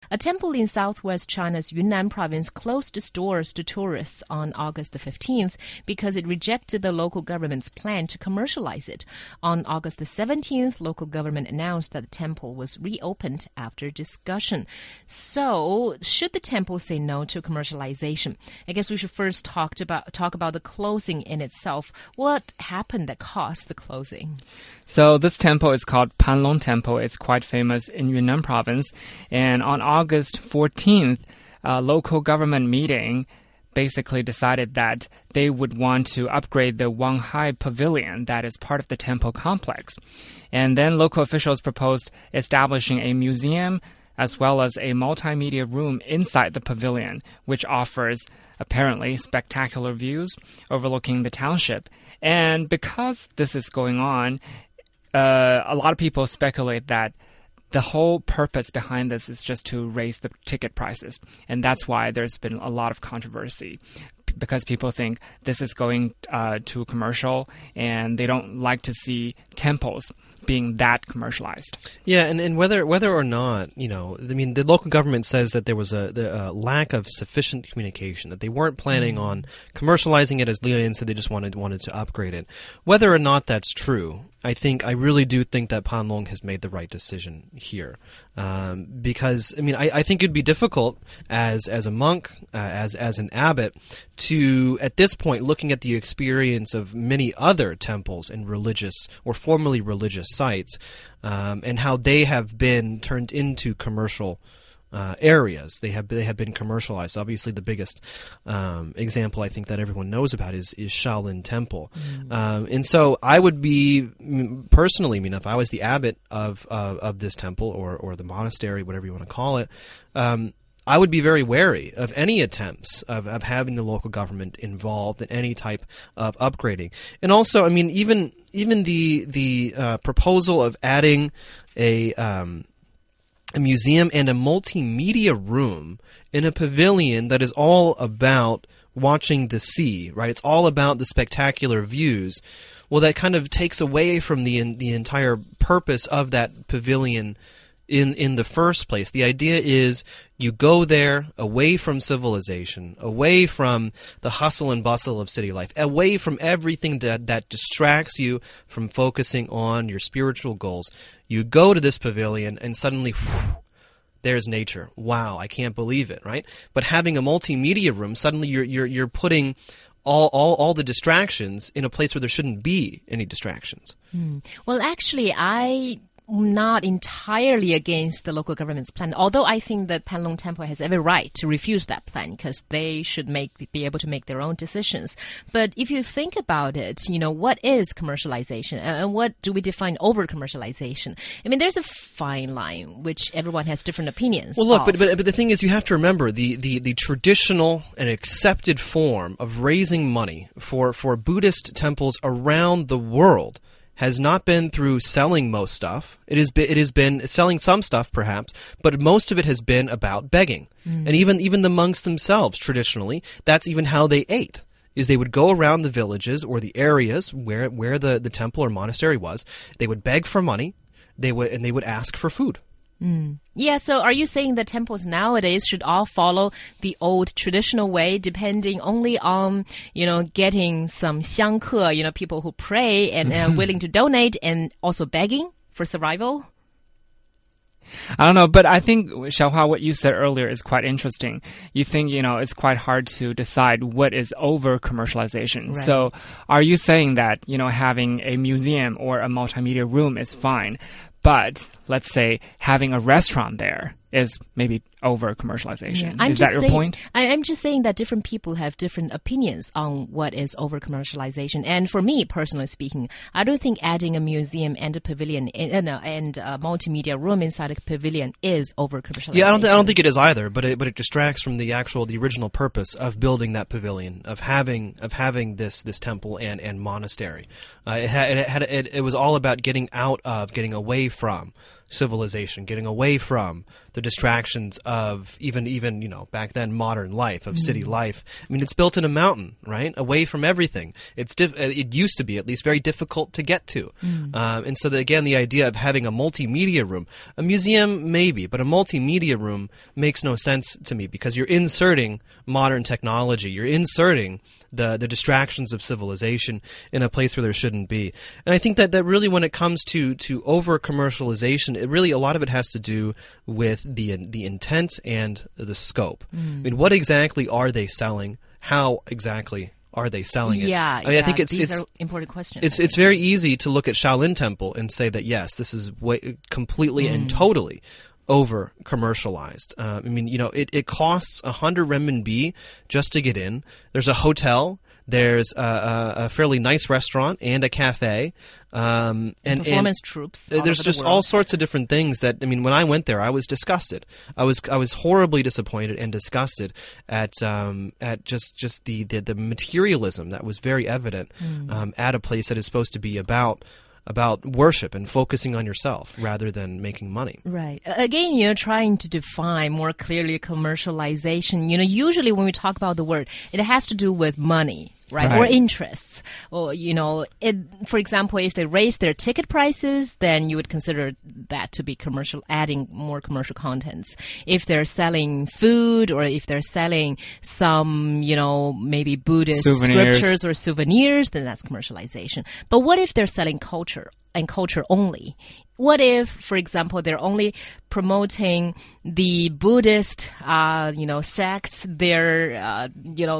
A temple in southwest China's Yunnan province closed its doors to tourists on August the 15th because it rejected the local government's plan to commercialize it. On August the 17th, local government announced that the temple was reopened after discussion. So, should the temple say no to commercialization? I guess we should first talk about the closing in itself. What happened that caused the closing? So this temple is called Panlong Temple. It's quite famous in Yunnan province. And on August 14th, a local government meeting basically decided that they would want to upgrade the Wanghai Pavilion that is part of the temple complex. And then local officials proposed establishing a museum as well as a multimedia room inside the pavilion, which offers apparently spectacular views overlooking the township. And because this is going on, a lot of people speculate that the whole purpose behind this is just to raise the ticket prices. And that's why there's been a lot of controversy, because people think this is going to commercial and they don't like to see temples being that commercialized. Yeah, and whether or not, the local government says that there was a lack of sufficient communication, that they weren't planning on commercializing it, as Lian said, they just wanted to upgrade it. Whether or not that's true, I really do think that Panlong has made the right decision here. Because, I think it'd be difficult as a monk, as an abbot, to, at this point, looking at the experience of many other temples and religious or formerly religious sites, and how they have been turned into commercial areas. They have been commercialized. Obviously, the biggest example I think that everyone knows about is Shaolin Temple. And so I would be personally, if I was the abbot of this temple or the monastery, whatever you want to call it, I would be very wary of any attempts of having the local government involved in any type of upgrading. And also, even the proposal of adding a museum and a multimedia room in a pavilion that is all about watching the sea, right? It's all about the spectacular views. Well, that kind of takes away from the entire purpose of that pavilion in the first place. The idea is you go there away from civilization, away from the hustle and bustle of city life, away from everything that distracts you from focusing on your spiritual goals. You go to this pavilion and suddenly, there's nature. Wow, I can't believe it, right? But having a multimedia room, suddenly you're putting all the distractions in a place where there shouldn't be any distractions. Well, actually, I'm not entirely against the local government's plan, although I think that Panlong Temple has every right to refuse that plan because they should be able to make their own decisions. But if you think about it, what is commercialization and what do we define over commercialization? There's a fine line which everyone has different opinions. Well, look, but the thing is, you have to remember the traditional and accepted form of raising money for Buddhist temples around the world has not been through selling most stuff. It has been selling some stuff, perhaps, but most of it has been about begging. And even the monks themselves, traditionally, that's even how they ate. Is they would go around the villages or the areas where the temple or monastery was. They would beg for money. They would ask for food. Yeah, so are you saying that temples nowadays should all follow the old traditional way, depending only on, getting some xiangke, people who pray and are willing to donate, and also begging for survival? I don't know, but I think, Xiaohua, what you said earlier is quite interesting. You think, it's quite hard to decide what is over commercialization. Right. So are you saying that, having a museum or a multimedia room is fine, but let's say having a restaurant there is maybe over commercialization? Yeah, is that your point? I'm just saying that different people have different opinions on what is over commercialization. And for me, personally speaking, I don't think adding a museum and a pavilion and a multimedia room inside a pavilion is over commercialization. Yeah, I don't think it is either. But it distracts from the original purpose of building that pavilion, of having this temple and monastery. It was all about getting away from civilization, getting away from the distractions of even back then modern life, of city life. I mean, it's built in a mountain, right, away from everything. It used to be at least very difficult to get to, and so again, the idea of having a multimedia room, a museum maybe, but a multimedia room makes no sense to me, because you're inserting modern technology, you're inserting the distractions of civilization in a place where there shouldn't be. And I think that really, when it comes to over commercialization, it really, a lot of it has to do with the intent and the scope. I mean, what exactly are they selling? How exactly are they selling it? Yeah, I mean, I think these are important questions. It's very easy to look at Shaolin Temple and say that, yes, this is completely and totally over commercialized. I mean, it costs 100 renminbi just to get in. There's a hotel. There's a fairly nice restaurant and a cafe. And performance troops. There's just all sorts of different things that, I mean, when I went there, I was disgusted. I was horribly disappointed and disgusted at just the materialism that was very evident at a place that is supposed to be about worship and focusing on yourself rather than making money. Right. Again, trying to define more clearly commercialization. Usually when we talk about the word, it has to do with money. Right. Or interests. Or, for example, if they raise their ticket prices, then you would consider that to be commercial, adding more commercial contents. If they're selling food, or if they're selling some, maybe Buddhist scriptures or souvenirs, then that's commercialization. But what if they're selling culture, and culture only? What if, for example, they're only promoting the Buddhist, sects, their,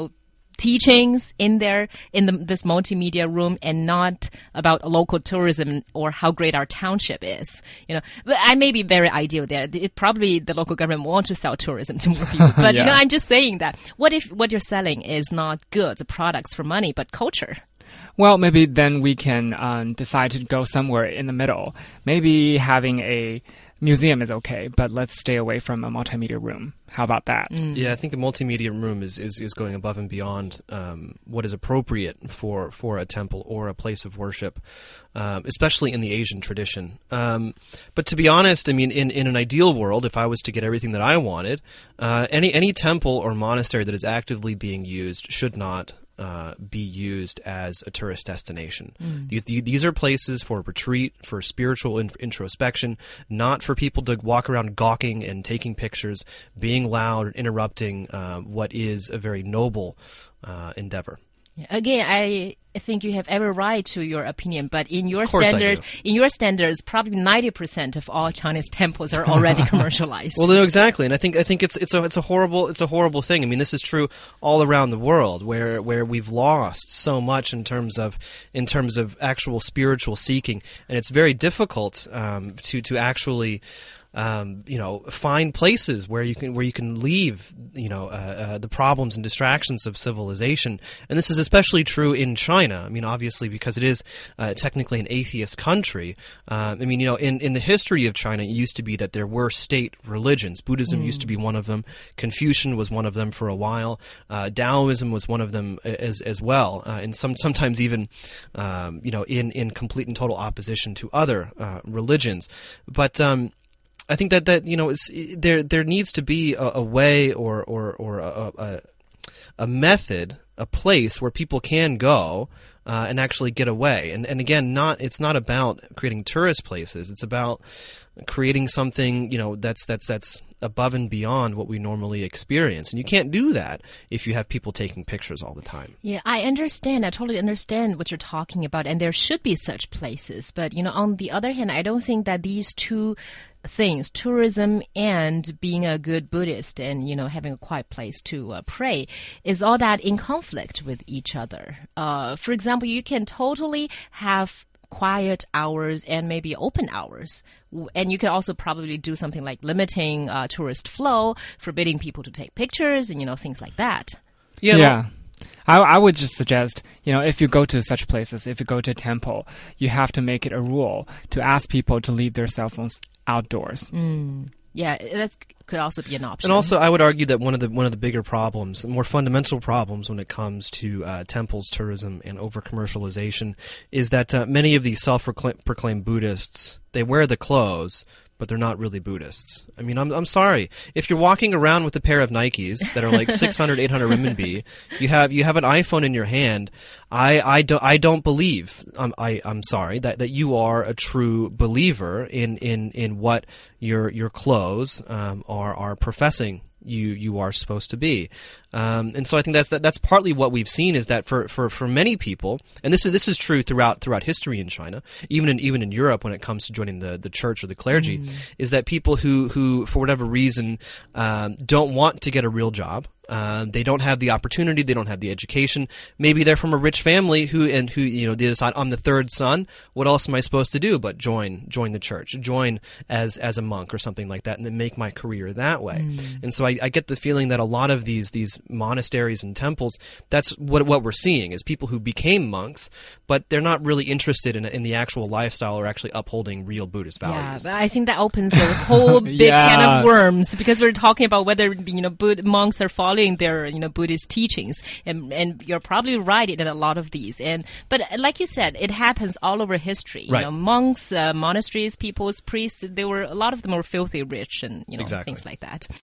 teachings in this multimedia room, and not about local tourism or how great our township is. But I may be very ideal there. Probably the local government wants to sell tourism to more people. But yeah. I'm just saying that. What if what you're selling is not goods, products for money, but culture? Well, maybe then we can decide to go somewhere in the middle. Maybe having a museum is okay, but let's stay away from a multimedia room. How about that? Yeah, I think a multimedia room is going above and beyond what is appropriate for a temple or a place of worship, especially in the Asian tradition. But to be honest, I mean, in an ideal world, if I was to get everything that I wanted, any temple or monastery that is actively being used should not be used as a tourist destination. These are places for retreat, for spiritual introspection, not for people to walk around gawking and taking pictures, being loud and interrupting what is a very noble endeavor. Again, I think you have every right to your opinion, but in your standards, probably 90% of all Chinese temples are already commercialized. Well, no, exactly, and I think it's a horrible thing. I mean, this is true all around the world, where we've lost so much in terms of actual spiritual seeking, and it's very difficult to actually find places where you can leave, the problems and distractions of civilization. And this is especially true in China. I mean, obviously, because it is technically an atheist country. I mean, in the history of China, it used to be that there were state religions. Buddhism used to be one of them. Confucian was one of them for a while. Taoism was one of them as well. And sometimes even, in complete and total opposition to other religions. But I think that there needs to be a way or a method, a place where people can go and actually get away. And again, it's not about creating tourist places. It's about creating something that's above and beyond what we normally experience. And you can't do that if you have people taking pictures all the time. Yeah, I understand. I totally understand what you're talking about. And there should be such places. But, on the other hand, I don't think that these two things, tourism and being a good Buddhist and, having a quiet place to pray, is all that in conflict with each other. For example, you can totally have quiet hours and maybe open hours. And you can also probably do something like limiting tourist flow, forbidding people to take pictures and, things like that. Yeah. I would just suggest, if you go to such places, if you go to a temple, you have to make it a rule to ask people to leave their cell phones outdoors. Yeah, that could also be an option. And also, I would argue that one of the bigger problems, the more fundamental problems when it comes to temples, tourism, and over-commercialization is that many of these self-proclaimed Buddhists, they wear the clothes, but they're not really Buddhists. I mean, I'm sorry. If you're walking around with a pair of Nikes that are like 600, 800 renminbi, you have an iPhone in your hand, I don't believe, I'm sorry, that you are a true believer in what your clothes are professing you are supposed to be. And so I think that's partly what we've seen, is that for many people, and this is true throughout history in China, even in Europe when it comes to joining the church or the clergy, is that people who for whatever reason don't want to get a real job. They don't have the opportunity. They don't have the education. Maybe they're from a rich family who they decide, I'm the third son. What else am I supposed to do but join the church, join as a monk or something like that, and then make my career that way. And so I get the feeling that a lot of these monasteries and temples, that's what we're seeing, is people who became monks, but they're not really interested in the actual lifestyle or actually upholding real Buddhist values. Yeah, but I think that opens a whole big can of worms, because we're talking about whether monks are following their Buddhist teachings, and you're probably right in a lot of these. But like you said, it happens all over history. Right. Monks, monasteries, peoples, priests, a lot of them were filthy rich and exactly. things like that.